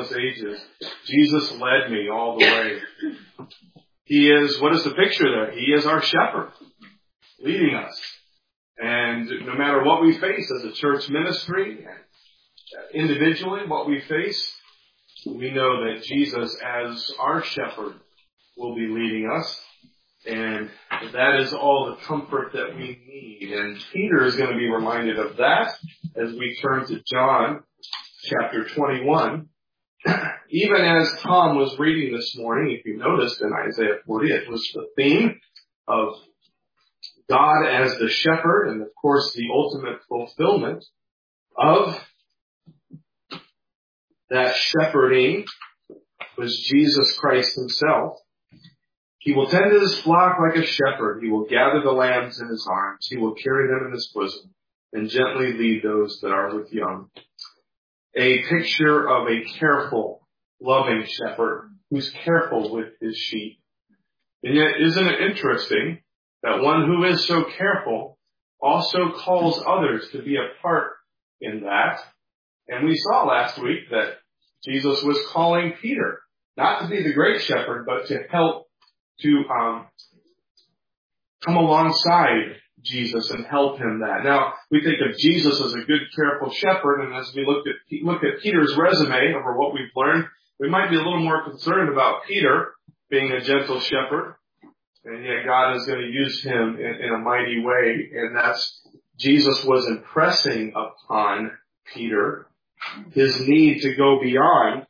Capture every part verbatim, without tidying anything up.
countless ages, Jesus led me all the way. He is, what is the picture there? He is our shepherd, leading us. And no matter what we face as a church ministry, individually, what we face, we know that Jesus, as our shepherd, will be leading us. And that is all the comfort that we need. And Peter is going to be reminded of that as we turn to John chapter twenty-one. Even as Tom was reading this morning, if you noticed in Isaiah forty, it was the theme of God as the shepherd, and of course the ultimate fulfillment of that shepherding was Jesus Christ himself. He will tend to his flock like a shepherd. He will gather the lambs in his arms. He will carry them in his bosom and gently lead those that are with young. A picture of a careful, loving shepherd who's careful with his sheep. And yet, isn't it interesting that one who is so careful also calls others to be a part in that? And we saw last week that Jesus was calling Peter not to be the great shepherd, but to help to um, come alongside Jesus and help him that. Now, we think of Jesus as a good, careful shepherd, and as we look at look at Peter's resume over what we've learned, we might be a little more concerned about Peter being a gentle shepherd, and yet God is going to use him in, in a mighty way, and that's Jesus was impressing upon Peter his need to go beyond,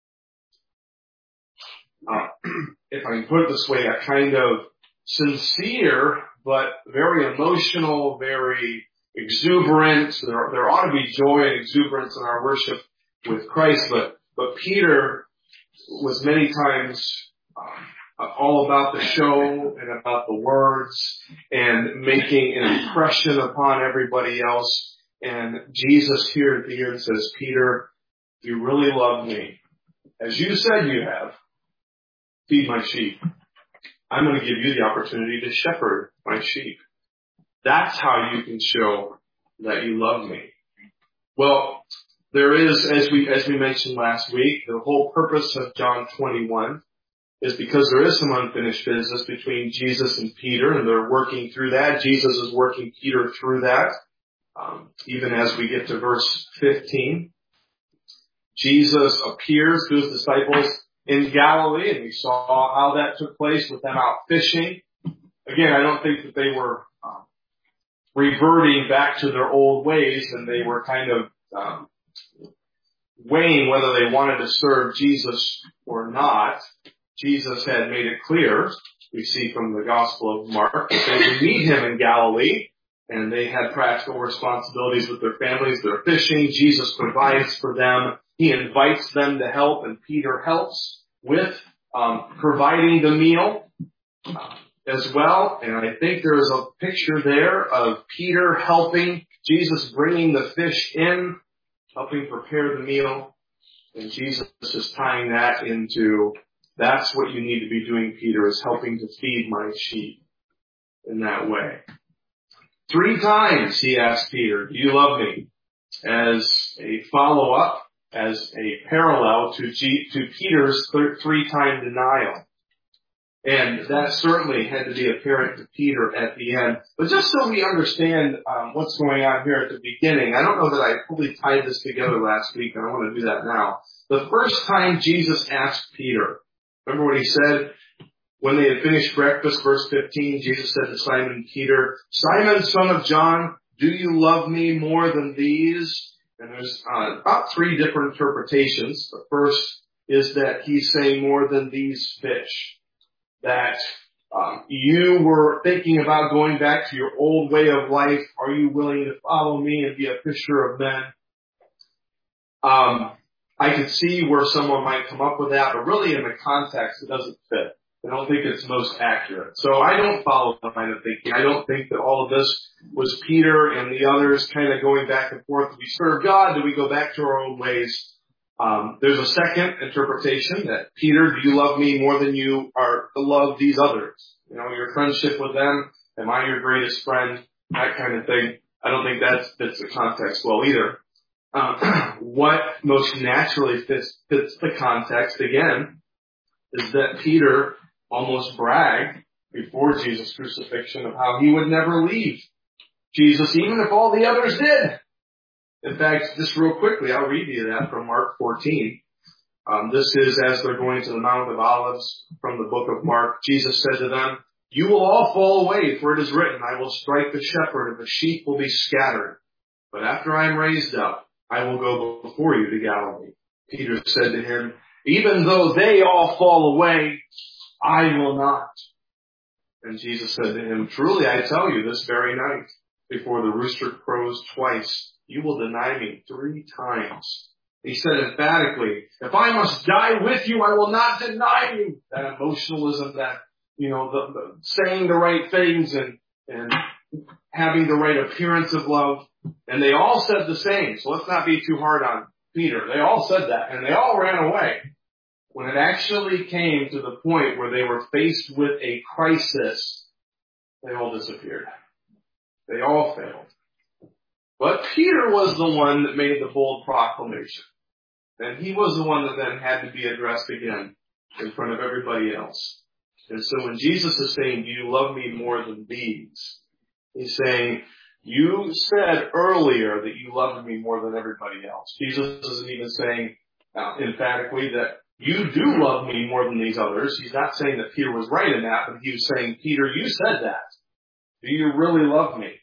uh, if I can put it this way, a kind of sincere but very emotional, very exuberant. There, there ought to be joy and exuberance in our worship with Christ, but but Peter was many times um, all about the show and about the words and making an impression upon everybody else. And Jesus here at the end says, Peter, if you really love me, as you said you have, feed my sheep. I'm going to give you the opportunity to shepherd my sheep. That's how you can show that you love me. Well, there is, as we as we mentioned last week, the whole purpose of John twenty-one is because there is some unfinished business between Jesus and Peter, and they're working through that. Jesus is working Peter through that. Um, even as we get to verse fifteen, Jesus appears to his disciples in Galilee, and we saw how that took place with them out fishing. Again, I don't think that they were um, reverting back to their old ways, and they were kind of um, weighing whether they wanted to serve Jesus or not. Jesus had made it clear, we see from the Gospel of Mark, that they would meet him in Galilee, and they had practical responsibilities with their families. They're fishing. Jesus provides for them. He invites them to help, and Peter helps with um, providing the meal uh, as well. And I think there is a picture there of Peter helping Jesus bringing the fish in, helping prepare the meal. And Jesus is tying that into, that's what you need to be doing, Peter, is helping to feed my sheep in that way. Three times he asked Peter, do you love me? As a follow-up, as a parallel to G, to Peter's th- three-time denial. And that certainly had to be apparent to Peter at the end. But just so we understand um, what's going on here at the beginning, I don't know that I fully tied this together last week, and I want to do that now. The first time Jesus asked Peter, remember what he said? When they had finished breakfast, verse fifteen, Jesus said to Simon Peter, Simon, son of John, do you love me more than these? And there's uh, about three different interpretations. The first is that he's saying more than these fish. That um, you were thinking about going back to your old way of life. Are you willing to follow me and be a fisher of men? Um, I could see where someone might come up with that, but really in the context, it doesn't fit. I don't think it's most accurate. So I don't follow that line of thinking. I don't think that all of this was Peter and the others kind of going back and forth. Do we serve God? Do we go back to our own ways? Um, there's a second interpretation that Peter, do you love me more than you are to love these others? You know, your friendship with them. Am I your greatest friend? That kind of thing. I don't think that fits the context well either. Um, what most naturally fits, fits the context, again, is that Peter almost bragged before Jesus' crucifixion of how he would never leave Jesus, even if all the others did. In fact, just real quickly, I'll read you that from Mark fourteen. Um, this is as they're going to the Mount of Olives from the book of Mark. Jesus said to them, "You will all fall away, for it is written, I will strike the shepherd, and the sheep will be scattered. But after I am raised up, I will go before you to Galilee." Peter said to him, "Even though they all fall away, I will not." And Jesus said to him, "Truly I tell you, this very night, before the rooster crows twice, you will deny me three times." He said emphatically, "If I must die with you, I will not deny you." That emotionalism, that, you know, the, the saying the right things and, and having the right appearance of love. And they all said the same. So let's not be too hard on Peter. They all said that, and they all ran away. When it actually came to the point where they were faced with a crisis, they all disappeared. They all failed. But Peter was the one that made the bold proclamation. And he was the one that then had to be addressed again in front of everybody else. And so when Jesus is saying, "Do you love me more than these?" He's saying, you said earlier that you loved me more than everybody else. Jesus isn't even saying uh, emphatically that you do love me more than these others. He's not saying that Peter was right in that, but he was saying, Peter, you said that. Do you really love me?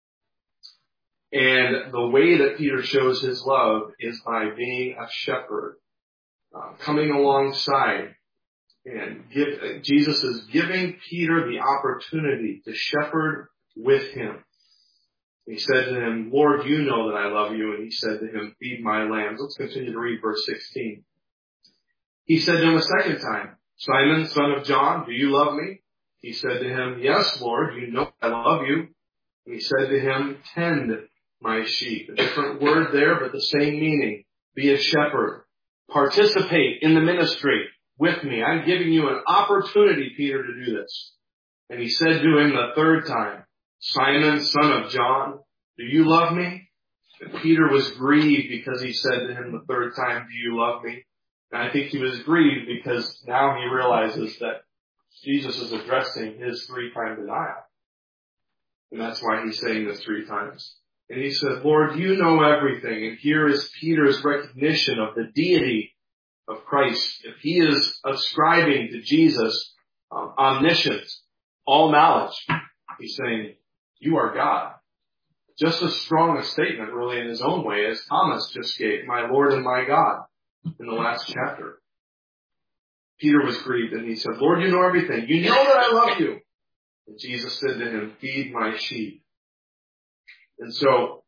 And the way that Peter shows his love is by being a shepherd, uh, coming alongside. And give, Jesus is giving Peter the opportunity to shepherd with him. He said to him, "Lord, you know that I love you." And he said to him, "Feed my lambs." Let's continue to read verse sixteen. He said to him a second time, "Simon, son of John, do you love me?" He said to him, "Yes, Lord, you know I love you." And he said to him, "Tend my sheep." A different word there, but the same meaning. Be a shepherd. Participate in the ministry with me. I'm giving you an opportunity, Peter, to do this. And he said to him the third time, "Simon, son of John, do you love me?" And Peter was grieved because he said to him the third time, "Do you love me?" And I think he was grieved because now he realizes that Jesus is addressing his three-time denial. And that's why he's saying this three times. And he said, "Lord, you know everything." And here is Peter's recognition of the deity of Christ. If he is ascribing to Jesus um, omniscience, all knowledge, he's saying, you are God. Just as strong a statement, really, in his own way, as Thomas just gave, "My Lord and my God," in the last chapter. Peter was grieved, and he said, "Lord, you know everything. You know that I love you." And Jesus said to him, "Feed my sheep." And so,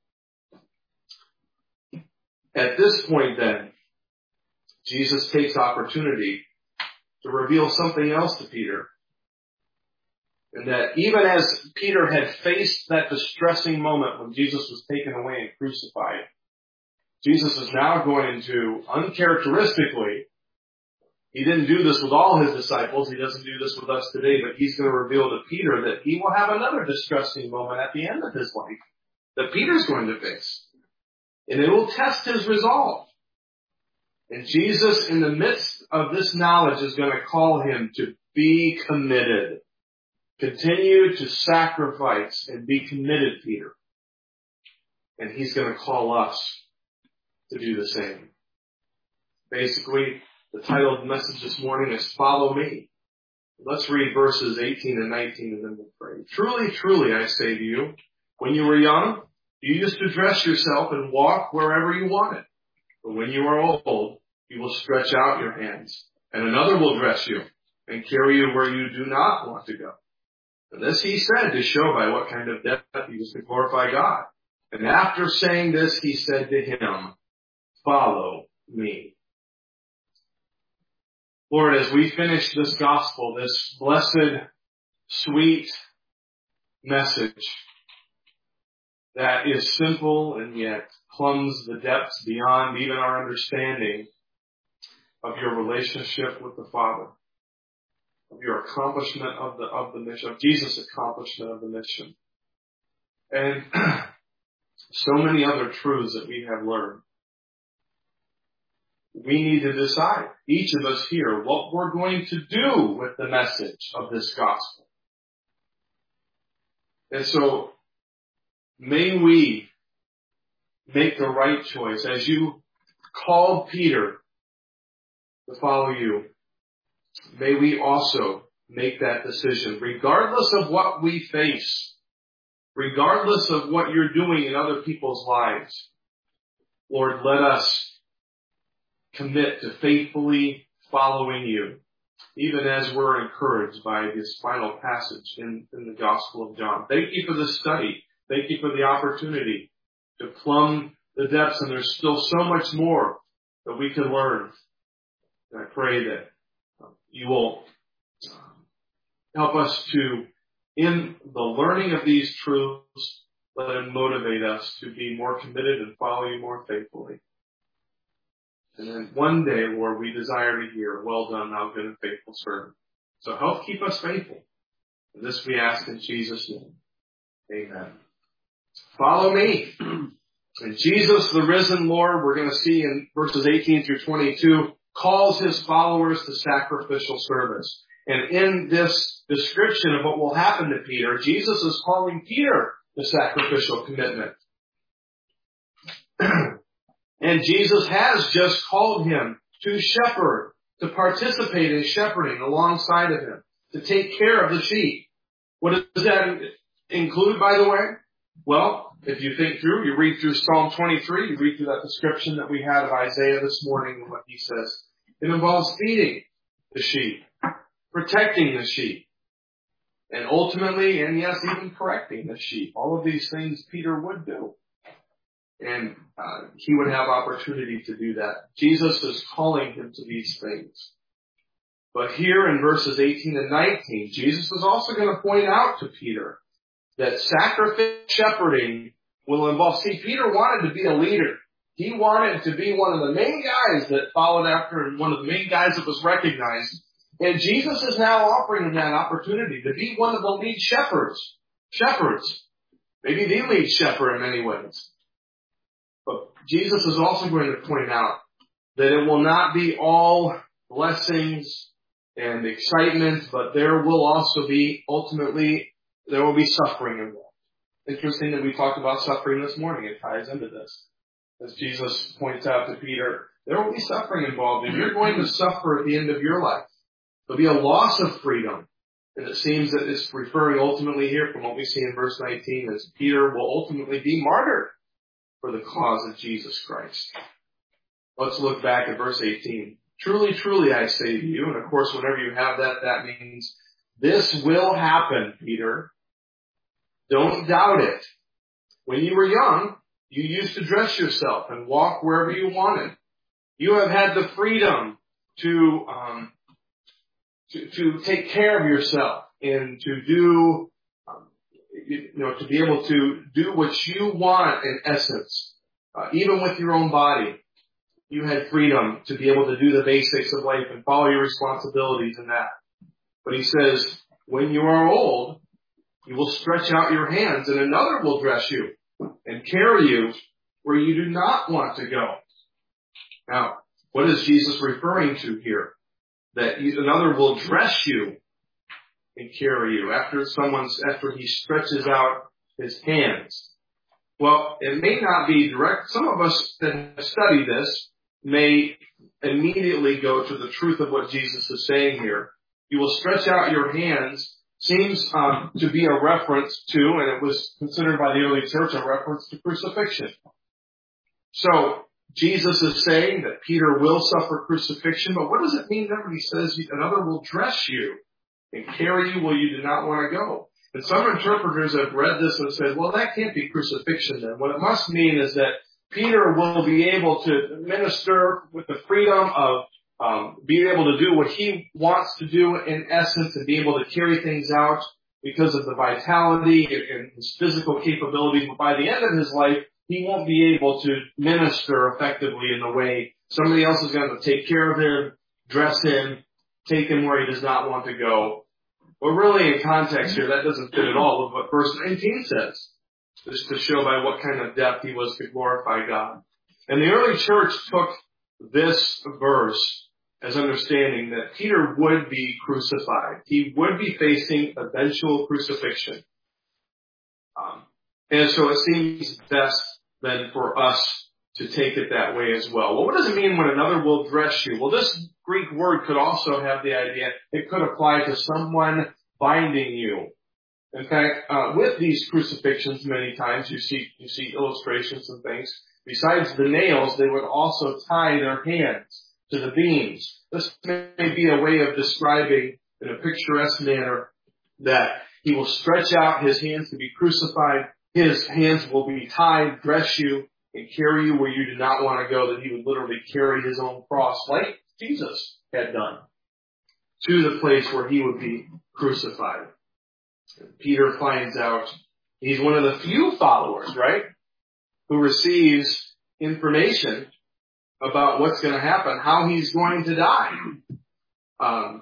at this point then, Jesus takes opportunity to reveal something else to Peter. And that even as Peter had faced that distressing moment when Jesus was taken away and crucified, Jesus is now going to, uncharacteristically, he didn't do this with all his disciples, he doesn't do this with us today, but he's going to reveal to Peter that he will have another distressing moment at the end of his life that Peter's going to face. And it will test his resolve. And Jesus, in the midst of this knowledge, is going to call him to be committed. Continue to sacrifice and be committed, Peter. And he's going to call us to do the same. Basically, the title of the message this morning is "Follow Me." Let's read verses eighteen and nineteen and then we'll pray. "Truly, truly, I say to you, when you were young, you used to dress yourself and walk wherever you wanted. But when you are old, you will stretch out your hands, and another will dress you and carry you where you do not want to go." And this he said to show by what kind of death he was to glorify God. And after saying this, he said to him, "Follow me." Lord, as we finish this gospel, this blessed, sweet message that is simple and yet plumbs the depths beyond even our understanding of your relationship with the Father, of your accomplishment of the, of the mission, of Jesus' accomplishment of the mission. And so many other truths that we have learned. we need to decide, each of us here, what we're going to do with the message of this gospel. And so, may we make the right choice. As you called Peter to follow you, may we also make that decision, regardless of what we face, regardless of what you're doing in other people's lives. Lord, let us commit to faithfully following you, even as we're encouraged by this final passage in, in the Gospel of John. Thank you for the study. Thank you for the opportunity to plumb the depths, and there's still so much more that we can learn. And I pray that you will help us to, in the learning of these truths, let it motivate us to be more committed and follow you more faithfully. And then one day, Lord, we desire to hear, well done, thou good and faithful servant. So help keep us faithful. And this we ask in Jesus' name. Amen. Follow me. And Jesus, the risen Lord, we're going to see in verses eighteen through twenty-two, calls his followers to sacrificial service. And in this description of what will happen to Peter, Jesus is calling Peter to sacrificial commitment. And Jesus has just called him to shepherd, to participate in shepherding alongside of him, to take care of the sheep. What does that include, by the way? Well, if you think through, you read through Psalm twenty-three, you read through that description that we had of Isaiah this morning and what he says. It involves feeding the sheep, protecting the sheep, and ultimately, and yes, even correcting the sheep. All of these things Peter would do. And uh, he would have opportunity to do that. Jesus is calling him to these things. But here in verses eighteen and nineteen, Jesus is also going to point out to Peter that sacrificial shepherding will involve. See, Peter wanted to be a leader. He wanted to be one of the main guys that followed after and one of the main guys that was recognized. And Jesus is now offering him that opportunity to be one of the lead shepherds. Shepherds. Maybe the lead shepherd in many ways. But Jesus is also going to point out that it will not be all blessings and excitement, but there will also be, ultimately, there will be suffering involved. Interesting that we talked about suffering this morning. It ties into this. As Jesus points out to Peter, there will be suffering involved, and you're going to suffer at the end of your life. There'll be a loss of freedom. And it seems that it's referring ultimately here from what we see in verse nineteen, as Peter will ultimately be martyred for the cause of Jesus Christ. Let's look back at verse eighteen. Truly, truly, I say to you, and of course, whenever you have that, that means this will happen, Peter. Don't doubt it. When you were young, you used to dress yourself and walk wherever you wanted. You have had the freedom to, um, to, to take care of yourself and to do, um, you know, to be able to do what you want in essence, uh, even with your own body. You had freedom to be able to do the basics of life and follow your responsibilities in that. But he says, when you are old, you will stretch out your hands and another will dress you and carry you where you do not want to go. Now, what is Jesus referring to here? That another will dress you and carry you after someone's, after he stretches out his hands. Well, it may not be direct. Some of us that study this may immediately go to the truth of what Jesus is saying here. You will stretch out your hands seems um, to be a reference to, and it was considered by the early church, a reference to crucifixion. So Jesus is saying that Peter will suffer crucifixion, but what does it mean then when he says another will dress you and carry you where you do not want to go? And some interpreters have read this and said, well, that can't be crucifixion then. What it must mean is that Peter will be able to minister with the freedom of um, being able to do what he wants to do in essence and be able to carry things out because of the vitality and his physical capabilities. But by the end of his life, he won't be able to minister effectively in the way somebody else is going to take care of him, dress him, take him where he does not want to go. But really in context here, that doesn't fit at all with what verse nineteen says, just to show by what kind of depth he was to glorify God. And the early church took this verse as understanding that Peter would be crucified. He would be facing eventual crucifixion. Um, and so it seems best then for us to take it that way as well. Well, what does it mean when another will dress you? Well, this Greek word could also have the idea, it could apply to someone binding you. In fact, uh, with these crucifixions, many times you see, you see illustrations and things. Besides the nails, they would also tie their hands to the beams. This may be a way of describing in a picturesque manner that he will stretch out his hands to be crucified. His hands will be tied, dress you, and carry you where you do not want to go, that he would literally carry his own cross like Jesus had done to the place where he would be crucified. Peter finds out he's one of the few followers, right, who receives information about what's going to happen, how he's going to die. Um,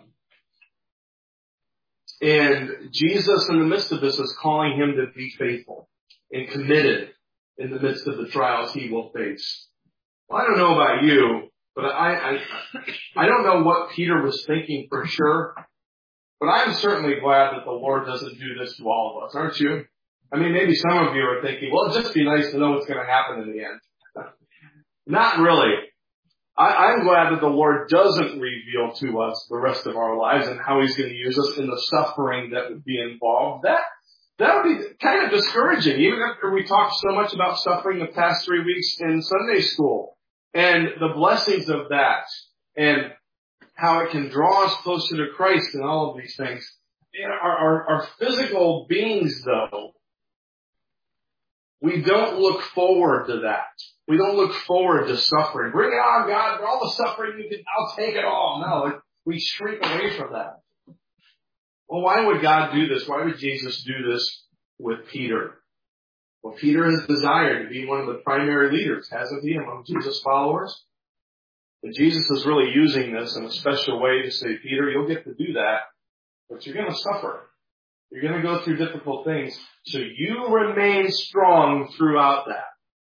and Jesus, in the midst of this, is calling him to be faithful and committed in the midst of the trials he will face. Well, I don't know about you, but I, I, I don't know what Peter was thinking for sure. But I'm certainly glad that the Lord doesn't do this to all of us, aren't you? I mean, maybe some of you are thinking, well, it'd just be nice to know what's going to happen in the end. Not really. I, I'm glad that the Lord doesn't reveal to us the rest of our lives and how he's going to use us in the suffering that would be involved. That, that would be kind of discouraging, even after we talked so much about suffering the past three weeks in Sunday school and the blessings of that and how it can draw us closer to Christ and all of these things. Our, our, our physical beings, though, we don't look forward to that. We don't look forward to suffering. Bring it on, God, for all the suffering you can, I'll take it all. No, we shrink away from that. Well, why would God do this? Why would Jesus do this with Peter? Well, Peter has desired to be one of the primary leaders, hasn't he, among Jesus' followers? And Jesus is really using this in a special way to say, Peter, you'll get to do that, but you're going to suffer. You're going to go through difficult things. So you remain strong throughout that.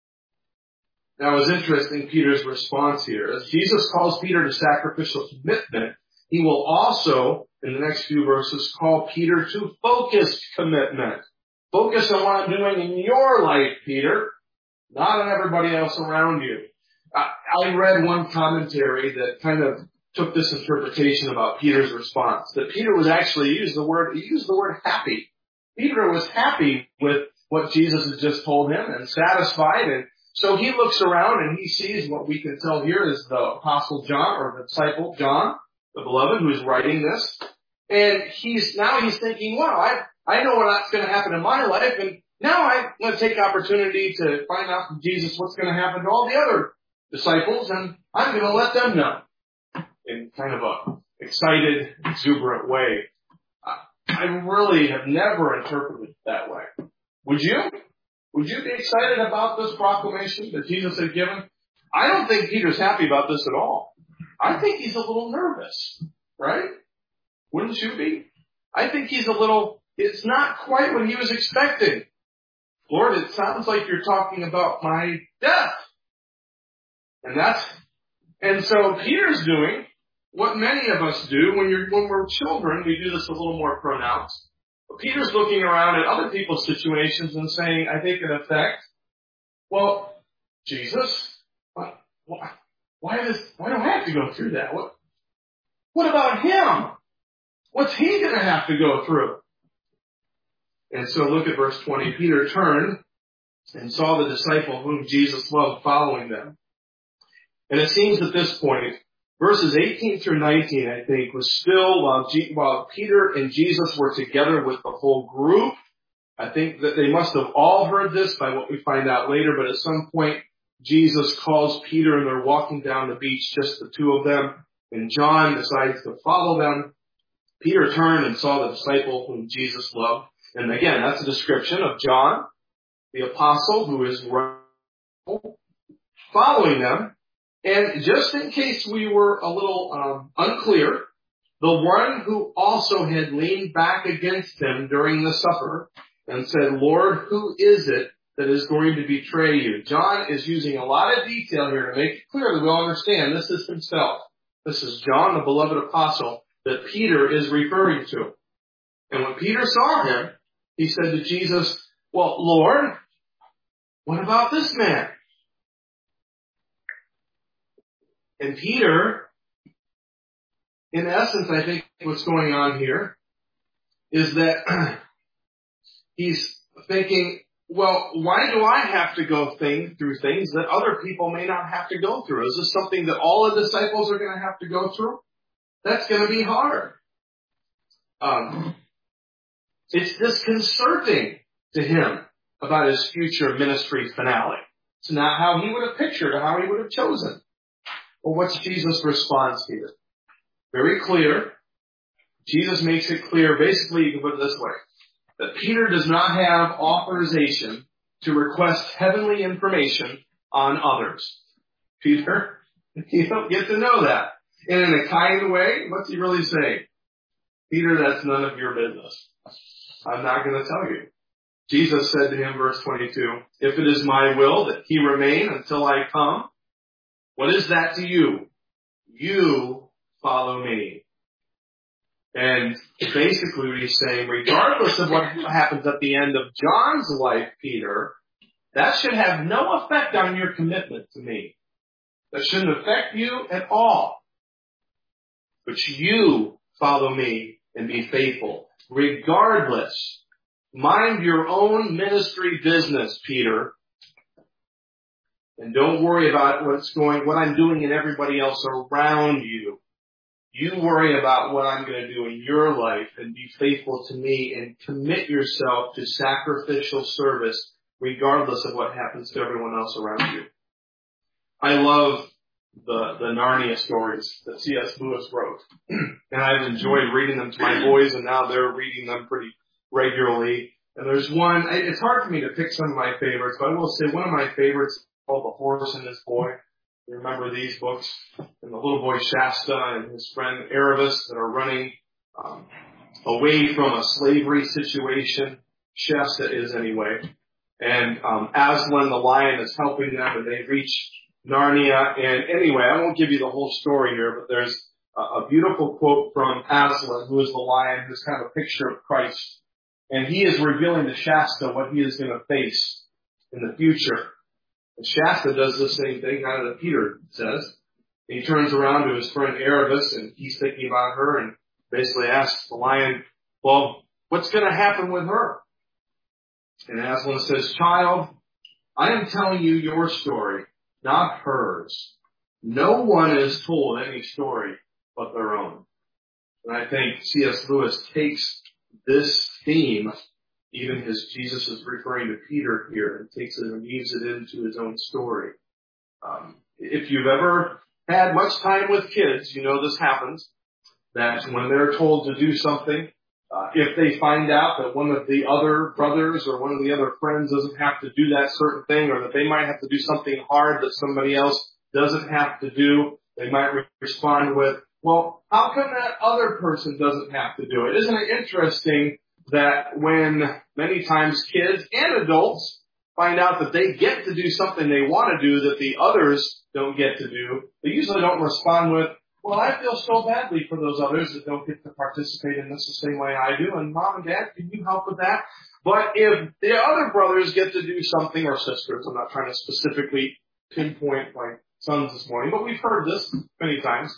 Now, it's interesting, Peter's response here. As Jesus calls Peter to sacrificial commitment, he will also, in the next few verses, call Peter to focused commitment. Focus on what I'm doing in your life, Peter, not on everybody else around you. I read one commentary that kind of took this interpretation about Peter's response, that Peter was actually used the word, he used the word happy. Peter was happy with what Jesus had just told him and satisfied. And so he looks around and he sees what we can tell here is the Apostle John, or the disciple John, the beloved, who's writing this. And he's, now he's thinking, wow, I, I know what's going to happen in my life. And now I'm going to take opportunity to find out from Jesus what's going to happen to all the other disciples, and I'm going to let them know in kind of a excited, exuberant way. I really have never interpreted it that way. Would you? Would you be excited about this proclamation that Jesus had given? I don't think Peter's happy about this at all. I think he's a little nervous, right? Wouldn't you be? I think he's a little, it's not quite what he was expecting. Lord, it sounds like you're talking about my death. And that's, and so Peter's doing what many of us do when you're, when we're children. We do this a little more pronounced. But Peter's looking around at other people's situations and saying, I think in effect, well, Jesus, why, why does, why do I have to go through that? What, what about him? What's he going to have to go through? And so look at verse twenty. Peter turned and saw the disciple whom Jesus loved following them. And it seems at this point, verses eighteen through nineteen, I think, was still, while, G, while Peter and Jesus were together with the whole group, I think that they must have all heard this by what we find out later, but at some point, Jesus calls Peter and they're walking down the beach, just the two of them, and John decides to follow them. Peter turned and saw the disciple whom Jesus loved. And again, that's a description of John, the apostle, who is following them. And just in case we were a little um, unclear, the one who also had leaned back against him during the supper and said, Lord, who is it that is going to betray you. John is using a lot of detail here to make it clear that we all understand this is himself. This is John, the beloved apostle, that Peter is referring to. And when Peter saw him, he said to Jesus, well, Lord, what about this man? And Peter, in essence, I think what's going on here is that he's thinking, well, why do I have to go thing, through things that other people may not have to go through? Is this something that all the disciples are going to have to go through? That's going to be hard. Um, it's disconcerting to him about his future ministry finale. It's not how he would have pictured or how he would have chosen. Well, what's Jesus' response here? Very clear. Jesus makes it clear, basically, you can put it this way, that Peter does not have authorization to request heavenly information on others. Peter, you don't get to know that. And in a kind way, what's he really saying? Peter, that's none of your business. I'm not going to tell you. Jesus said to him, verse twenty-two, if it is my will that he remain until I come, what is that to you? You follow me. And basically what he's saying, regardless of what happens at the end of John's life, Peter, that should have no effect on your commitment to me. That shouldn't affect you at all. But you follow me and be faithful. Regardless, mind your own ministry business, Peter. And don't worry about what's going, what I'm doing and everybody else around you. You worry about what I'm going to do in your life and be faithful to me and commit yourself to sacrificial service regardless of what happens to everyone else around you. I love the, the Narnia stories that C S Lewis wrote. And I've enjoyed reading them to my boys, and now they're reading them pretty regularly. And there's one, it's hard for me to pick some of my favorites, but I will say one of my favorites is called The Horse and His Boy. You remember these books? And the little boy Shasta and his friend Erebus that are running um, away from a slavery situation. Shasta is anyway. And um, Aslan the lion is helping them, and they reach Narnia. And anyway, I won't give you the whole story here, but there's a, a beautiful quote from Aslan, who is the lion, who's kind of a picture of Christ. And he is revealing to Shasta what he is going to face in the future. And Shasta does the same thing now that Peter says. He turns around to his friend Erebus, and he's thinking about her, and basically asks the lion, well, what's going to happen with her? And Aslan says, child, I am telling you your story, not hers. No one is told any story but their own. And I think C S Lewis takes this theme, even as Jesus is referring to Peter here, and takes it and weaves it into his own story. Um, if you've ever had much time with kids, you know this happens, that when they're told to do something, uh, if they find out that one of the other brothers or one of the other friends doesn't have to do that certain thing, or that they might have to do something hard that somebody else doesn't have to do, they might re- respond with, well, how come that other person doesn't have to do it? Isn't it interesting that when many times kids and adults find out that they get to do something they want to do that the others don't get to do, they usually don't respond with, well, I feel so badly for those others that don't get to participate in this the same way I do, and Mom and Dad, can you help with that? But if the other brothers get to do something, or sisters, I'm not trying to specifically pinpoint my sons this morning, but we've heard this many times,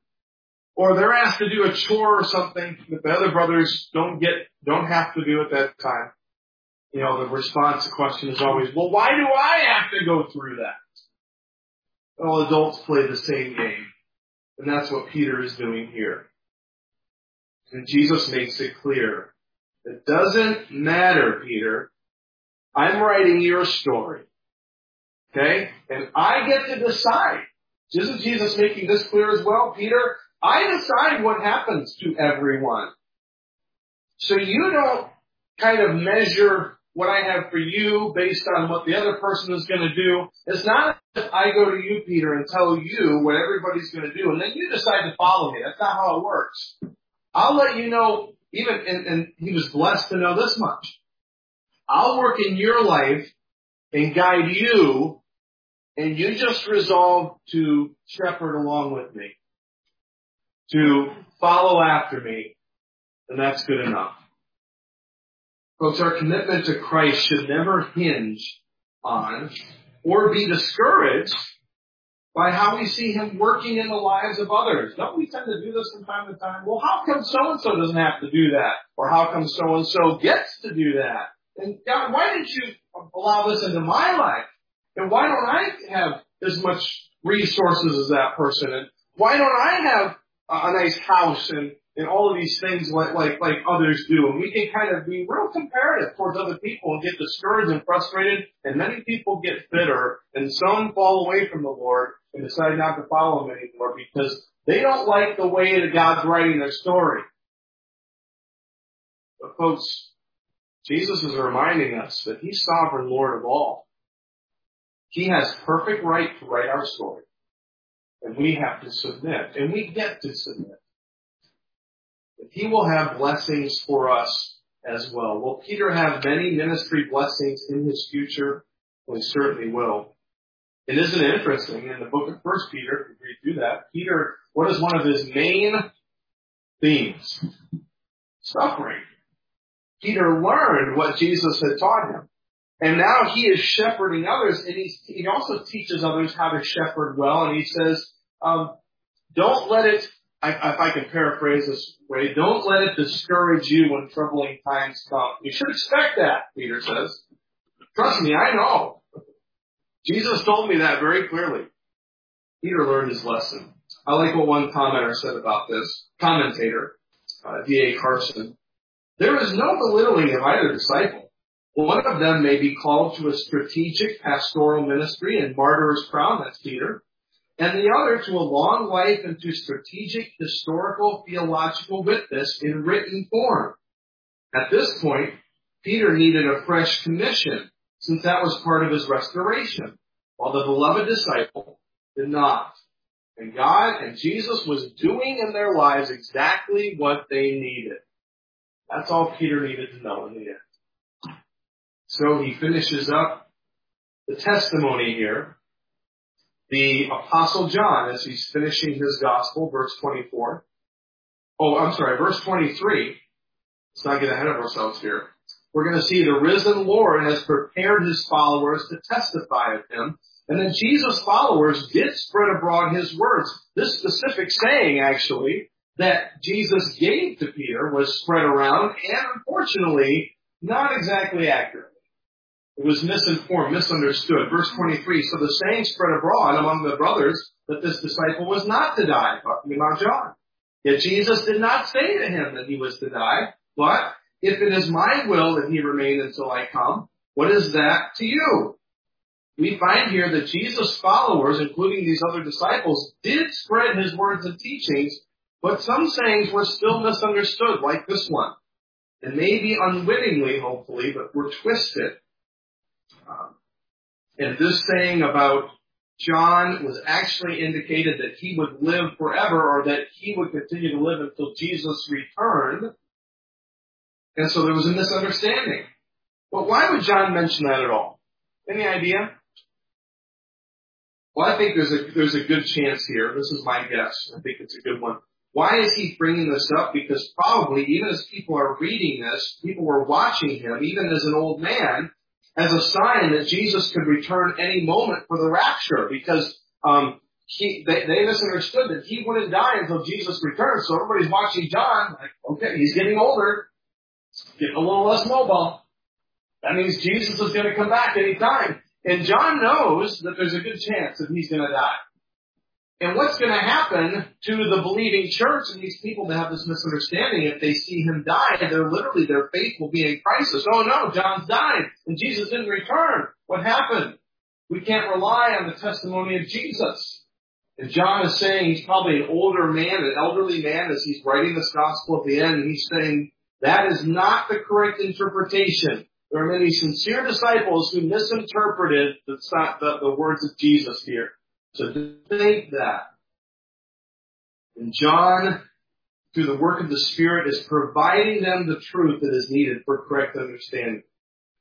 or they're asked to do a chore or something that the other brothers don't get, don't have to do at that time. You know, the response, the question is always, well, why do I have to go through that? Well, adults play the same game. And that's what Peter is doing here. And Jesus makes it clear. It doesn't matter, Peter. I'm writing your story. Okay? And I get to decide. Isn't Jesus making this clear as well, Peter? I decide what happens to everyone. So you don't kind of measure what I have for you based on what the other person is going to do. It's not as if I go to you, Peter, and tell you what everybody's going to do, and then you decide to follow me. That's not how it works. I'll let you know, even, and, and he was blessed to know this much. I'll work in your life and guide you, and you just resolve to shepherd along with me, to follow after me, then that's good enough. Folks, our commitment to Christ should never hinge on or be discouraged by how we see him working in the lives of others. Don't we tend to do this from time to time? Well, how come so-and-so doesn't have to do that? Or how come so-and-so gets to do that? And God, why did you allow this into my life? And why don't I have as much resources as that person? And why don't I have a nice house and, and all of these things like, like, like others do? And we can kind of be real comparative towards other people and get discouraged and frustrated. And many people get bitter, and some fall away from the Lord and decide not to follow him anymore because they don't like the way that God's writing their story. But folks, Jesus is reminding us that he's sovereign Lord of all. He has perfect right to write our story. And we have to submit. And we get to submit. But he will have blessings for us as well. Will Peter have many ministry blessings in his future? Well, he certainly will. And isn't it interesting, in the book of First Peter, if you read through that, Peter, what is one of his main themes? Suffering. Peter learned what Jesus had taught him. And now he is shepherding others, and he's, he also teaches others how to shepherd well. And he says, um, don't let it, I, if I can paraphrase this way, don't let it discourage you when troubling times come. You should expect that, Peter says. Trust me, I know. Jesus told me that very clearly. Peter learned his lesson. I like what one commenter said about this. Commentator, uh, D A Carson. There is no belittling of either disciple. One of them may be called to a strategic pastoral ministry and martyr's crown, that's Peter, and the other to a long life and to strategic historical theological witness in written form. At this point, Peter needed a fresh commission, since that was part of his restoration, while the beloved disciple did not. And God and Jesus was doing in their lives exactly what they needed. That's all Peter needed to know in the end. So he finishes up the testimony here. The Apostle John, as he's finishing his gospel, verse twenty-four. Oh, I'm sorry, verse twenty-three. Let's not get ahead of ourselves here. We're going to see the risen Lord has prepared his followers to testify of him. And then Jesus' followers did spread abroad his words. This specific saying, actually, that Jesus gave to Peter was spread around, and unfortunately, not exactly accurate. It was misinformed, misunderstood. Verse twenty-three, so the saying spread abroad among the brothers that this disciple was not to die, talking about John. Yet Jesus did not say to him that he was to die, but if it is my will that he remain until I come, what is that to you? We find here that Jesus' followers, including these other disciples, did spread his words and teachings, but some sayings were still misunderstood, like this one. And maybe unwittingly, hopefully, but were twisted. Um, and this saying about John was actually indicated that he would live forever, or that he would continue to live until Jesus returned. And so there was a misunderstanding. But why would John mention that at all? Any idea? Well, I think there's a there's a good chance here. This is my guess. I think it's a good one. Why is he bringing this up? Because probably, even as people are reading this, people were watching him, even as an old man, as a sign that Jesus could return any moment for the rapture. Because um, he they, they misunderstood that he wouldn't die until Jesus returned. So everybody's watching John, like, okay, he's getting older, getting a little less mobile. That means Jesus is going to come back any time. And John knows that there's a good chance that he's going to die. And what's going to happen to the believing church and these people that have this misunderstanding, if they see him die, they're literally, their faith will be in crisis. Oh no, John's died and Jesus didn't return. What happened? We can't rely on the testimony of Jesus. And John is saying, he's probably an older man, an elderly man, as he's writing this gospel at the end, and he's saying, that is not the correct interpretation. There are many sincere disciples who misinterpreted the, the, the words of Jesus here. So think that. And John, through the work of the Spirit, is providing them the truth that is needed for correct understanding.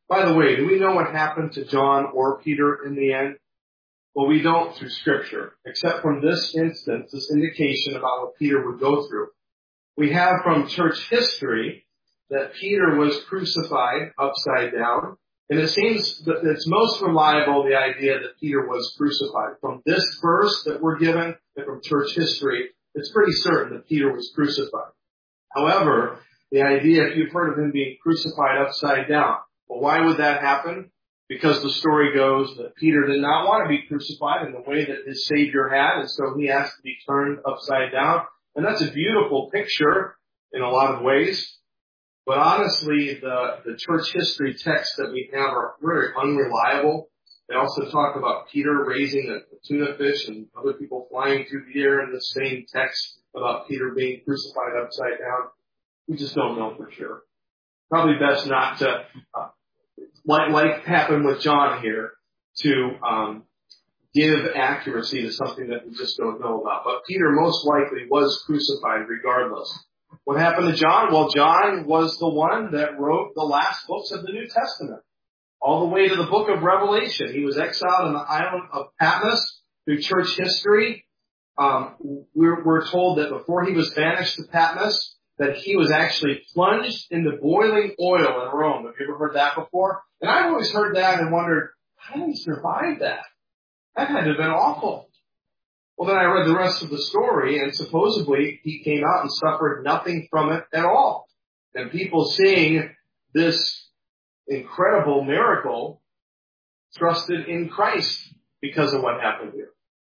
By the way, do we know what happened to John or Peter in the end? Well, we don't through Scripture, except from this instance, this indication about what Peter would go through. We have from church history that Peter was crucified upside down, and it seems that it's most reliable, the idea that Peter was crucified. From this verse that we're given, and from church history, it's pretty certain that Peter was crucified. However, the idea, if you've heard of him being crucified upside down, well, why would that happen? Because the story goes that Peter did not want to be crucified in the way that his Savior had, and so he asked to be turned upside down. And that's a beautiful picture in a lot of ways. But honestly, the, the church history texts that we have are very unreliable. They also talk about Peter raising a, a tuna fish and other people flying through the air in the same text about Peter being crucified upside down. We just don't know for sure. Probably best not to, uh, like, like happened with John here, to um, give accuracy to something that we just don't know about. But Peter most likely was crucified regardless. What happened to John? Well, John was the one that wrote the last books of the New Testament, all the way to the book of Revelation. He was exiled on the island of Patmos through church history. Um, we're, we're told that before he was banished to Patmos, that he was actually plunged into boiling oil in Rome. Have you ever heard that before? And I've always heard that and wondered, how did he survive that? That had to have been awful. Well, then I read the rest of the story, and supposedly he came out and suffered nothing from it at all. And people seeing this incredible miracle trusted in Christ because of what happened here.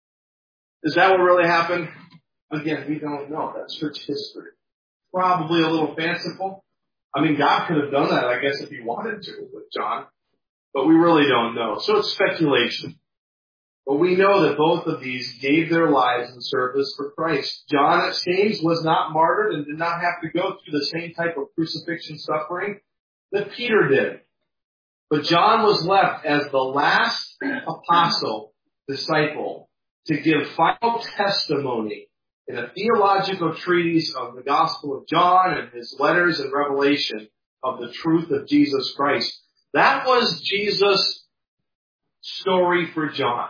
Is that what really happened? Again, we don't know. That's church history. Probably a little fanciful. I mean, God could have done that, I guess, if he wanted to with John. But we really don't know. So it's speculation. But we know that both of these gave their lives in service for Christ. John, it seems, was not martyred and did not have to go through the same type of crucifixion suffering that Peter did. But John was left as the last apostle, disciple, to give final testimony in a theological treatise of the Gospel of John and his letters and Revelation of the truth of Jesus Christ. That was Jesus' story for John.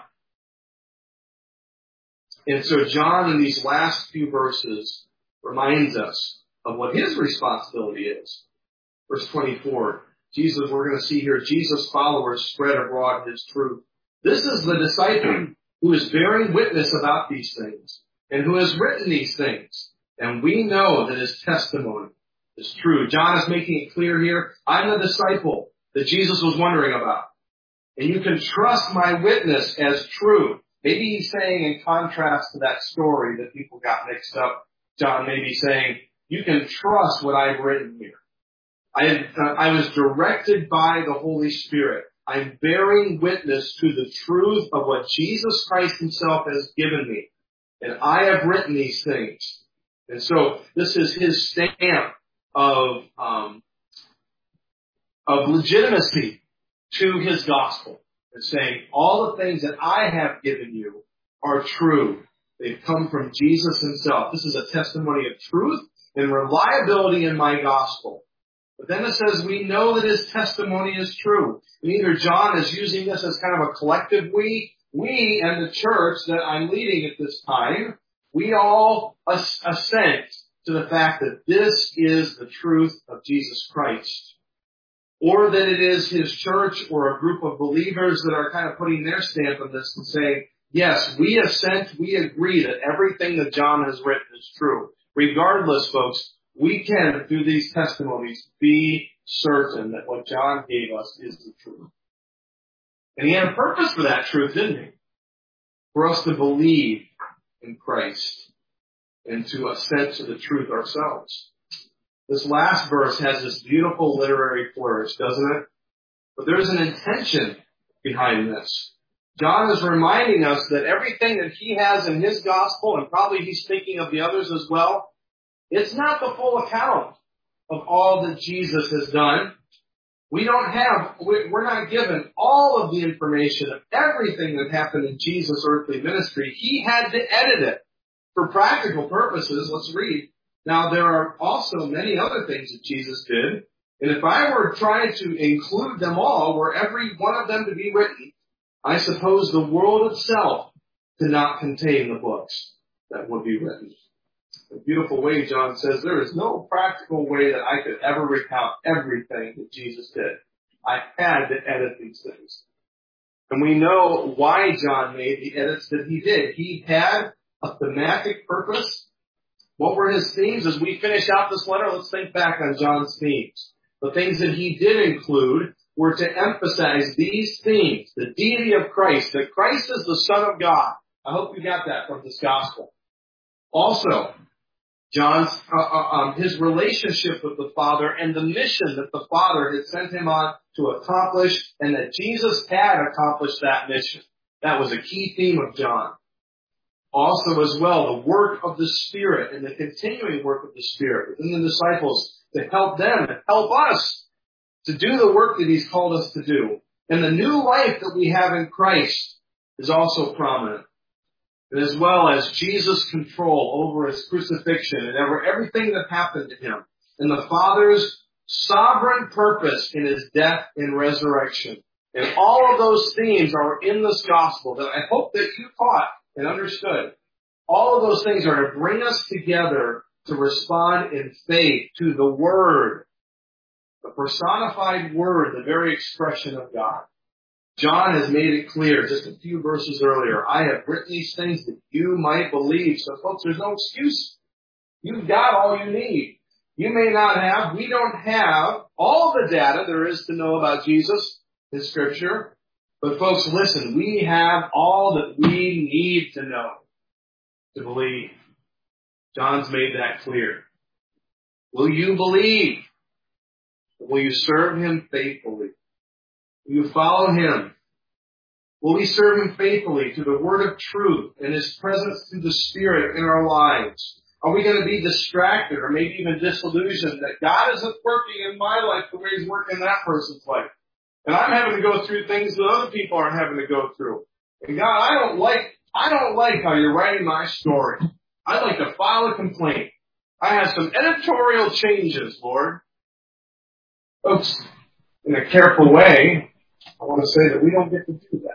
And so John, in these last few verses, reminds us of what his responsibility is. Verse twenty-four, Jesus, we're going to see here, Jesus' followers spread abroad his truth. This is the disciple who is bearing witness about these things and who has written these things. And we know that his testimony is true. John is making it clear here, I'm the disciple that Jesus was wondering about. And you can trust my witness as true. Maybe he's saying in contrast to that story that people got mixed up, John may be saying, you can trust what I've written here. I, uh, I was directed by the Holy Spirit. I'm bearing witness to the truth of what Jesus Christ himself has given me. And I have written these things. And so this is his stamp of, um, of legitimacy to his gospel. And saying, all the things that I have given you are true. They've come from Jesus himself. This is a testimony of truth and reliability in my gospel. But then it says we know that his testimony is true. And either John is using this as kind of a collective we, we and the church that I'm leading at this time, we all assent to the fact that this is the truth of Jesus Christ. Or that it is his church or a group of believers that are kind of putting their stamp on this and saying, yes, we assent, we agree that everything that John has written is true. Regardless, folks, we can, through these testimonies, be certain that what John gave us is the truth. And he had a purpose for that truth, didn't he? For us to believe in Christ and to assent to the truth ourselves. This last verse has this beautiful literary flourish, doesn't it? But there's an intention behind this. John is reminding us that everything that he has in his gospel, and probably he's thinking of the others as well, it's not the full account of all that Jesus has done. We don't have, we're not given all of the information of everything that happened in Jesus' earthly ministry. He had to edit it for practical purposes. Let's read. Now, there are also many other things that Jesus did, And if I were trying to include them all, were every one of them to be written, I suppose the world itself could not contain the books that would be written. A beautiful way, John says, there is no practical way that I could ever recount everything that Jesus did. I had to edit these things. And we know why John made the edits that he did. He had a thematic purpose. What were his themes? As we finish out this letter, let's think back on John's themes. The things that he did include were to emphasize these themes. The deity of Christ, that Christ is the Son of God. I hope you got that from this gospel. Also, John's, uh, uh, um, his relationship with the Father and the mission that the Father had sent him on to accomplish, and that Jesus had accomplished that mission. That was a key theme of John. Also as well, the work of the Spirit and the continuing work of the Spirit within the disciples to help them and help us to do the work that He's called us to do. And the new life that we have in Christ is also prominent. And as well as Jesus' control over His crucifixion and over everything that happened to Him. And the Father's sovereign purpose in His death and resurrection. And all of those themes are in this gospel that I hope that you caught and understood. All of those things are to bring us together to respond in faith to the Word. The personified Word, the very expression of God. John has made it clear just a few verses earlier. I have written these things that you might believe. So folks, there's no excuse. You've got all you need. You may not have, we don't have all the data there is to know about Jesus in Scripture. But folks, listen, we have all that we need to know to believe. John's made that clear. Will you believe? Will you serve Him faithfully? Will you follow Him? Will we serve Him faithfully to the word of truth and His presence through the Spirit in our lives? Are we going to be distracted or maybe even disillusioned that God isn't working in my life the way He's working in that person's life? And I'm having to go through things that other people aren't having to go through. And God, I don't like, I don't like how you're writing my story. I'd like to file a complaint. I have some editorial changes, Lord. Folks, in a careful way, I want to say that we don't get to do that.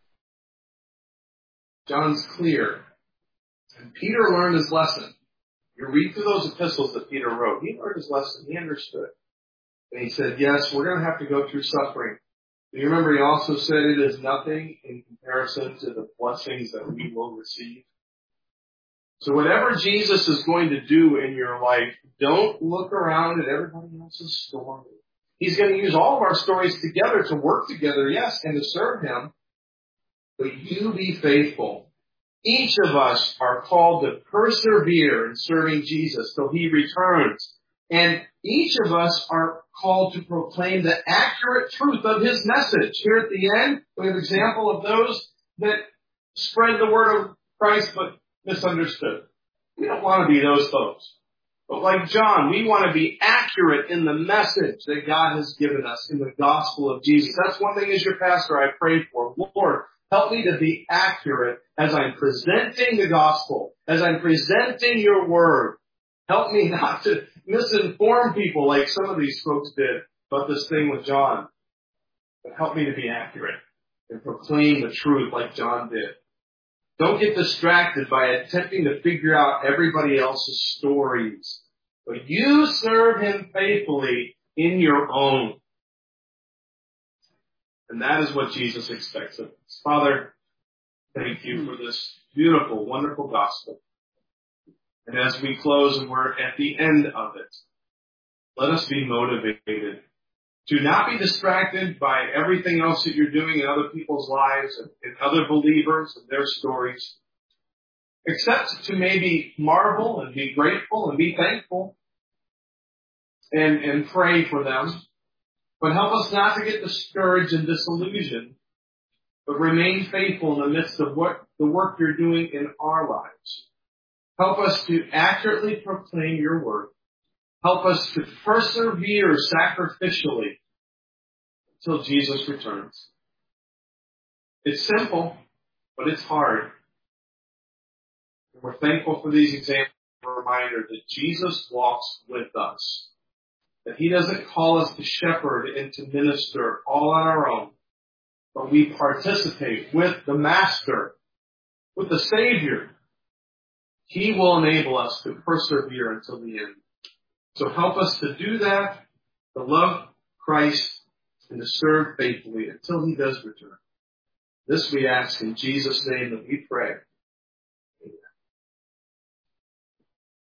John's clear. And Peter learned his lesson. You read through those epistles that Peter wrote. He learned his lesson. He understood. And he said, yes, we're going to have to go through suffering. Do you remember he also said it is nothing in comparison to the blessings that we will receive? So whatever Jesus is going to do in your life, don't look around at everybody else's story. He's going to use all of our stories together to work together, yes, and to serve Him. But you be faithful. Each of us are called to persevere in serving Jesus till He returns. And each of us are called to proclaim the accurate truth of His message. Here at the end, we have an example of those that spread the word of Christ but misunderstood. We don't want to be those folks. But like John, we want to be accurate in the message that God has given us in the gospel of Jesus. That's one thing as your pastor I pray for. Lord, help me to be accurate as I'm presenting the gospel, as I'm presenting your word. Help me not to misinform people like some of these folks did about this thing with John. But help me to be accurate and proclaim the truth like John did. Don't get distracted by attempting to figure out everybody else's stories. But you serve Him faithfully in your own. And that is what Jesus expects of us. Father, thank you for this beautiful, wonderful gospel. And as we close and we're at the end of it, let us be motivated to not be distracted by everything else that you're doing in other people's lives and in other believers and their stories, except to maybe marvel and be grateful and be thankful and, and pray for them. But help us not to get discouraged and disillusioned, but remain faithful in the midst of what the work you're doing in our lives. Help us to accurately proclaim your word. Help us to persevere sacrificially until Jesus returns. It's simple, but it's hard. And we're thankful for these examples, a reminder that Jesus walks with us. that He doesn't call us to shepherd and to minister all on our own, but we participate with the Master, with the Savior. He will enable us to persevere until the end. So help us to do that, to love Christ, and to serve faithfully until He does return. This we ask in Jesus' name that we pray.